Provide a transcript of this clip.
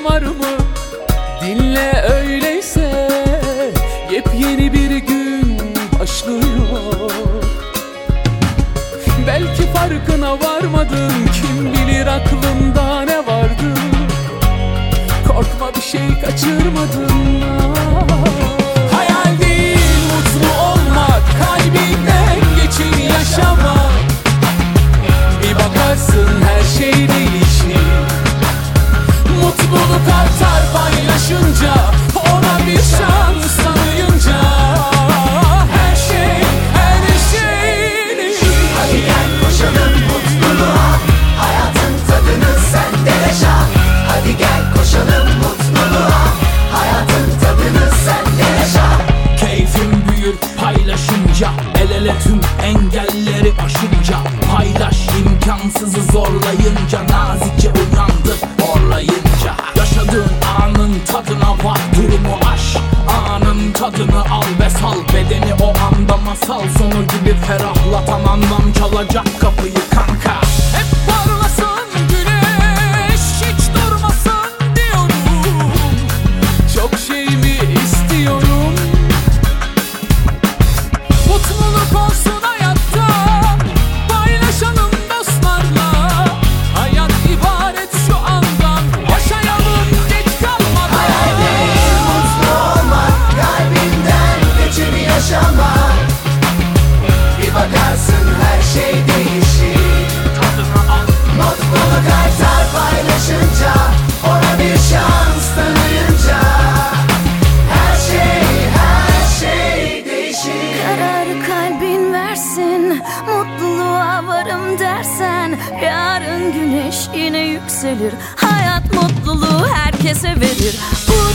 var mı? Dinle öyleyse, yepyeni bir gün başlıyor. Belki farkına varmadın, kim bilir aklında ne vardı. Korkma, bir şey kaçırmadın. Hayal değil mutlu olmak, kalbinden geçin yaşamak. Bir bakarsın her şey değişir. Mutluluk artar paylaşınca, ona bir şans tanıyınca. Her şey değişir. Hadi gel koşalım mutluluğa, hayatın tadını sen de yaşa. Hadi gel koşalım mutluluğa, hayatın tadını sen de yaşa. Keyfim büyür paylaşınca, el ele tüm engelleri aşınca. Paylaş imkansızı zorlayınca, nazikçe uyandır horlayınca. Yaşadığın anın tadına var, durumu aş. Anın tadını al ve sal, bedeni o anda masal sonu gibi ferahlatan anlam çalacak kapıyı kanka. Hep parlasın güneş, hiç durmasın diyorum. Çok şey mi istiyorum? Mutluluk olsun hayatta, paylaşalım dostlarla. Hayat ibaret şu andan, yaşayalım geç kalmadan. Hayal değil mutlu olmak, kalbinden geçeni yaşamak. Bir bakarsın her şey değişir. Mutluluk artar paylaşınca, ona bir şans tanıyınca. Her şey değişir. Kararı kalbin versin, mutluluğa varım dersen, yarın güneş yine yükselir. Hayat mutluluğu herkese verir.